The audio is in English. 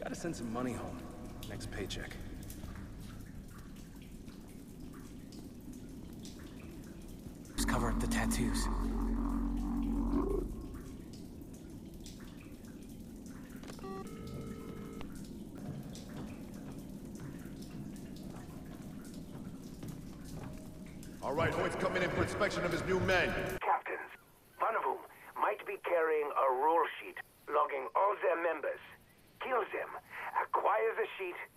Gotta send some money home. Next paycheck. Just cover up the tattoos. All right, Hoyt's coming in for inspection of his new men. Captains, one of whom might be carrying a rule sheet logging all their members. Kills them, acquires the sheet,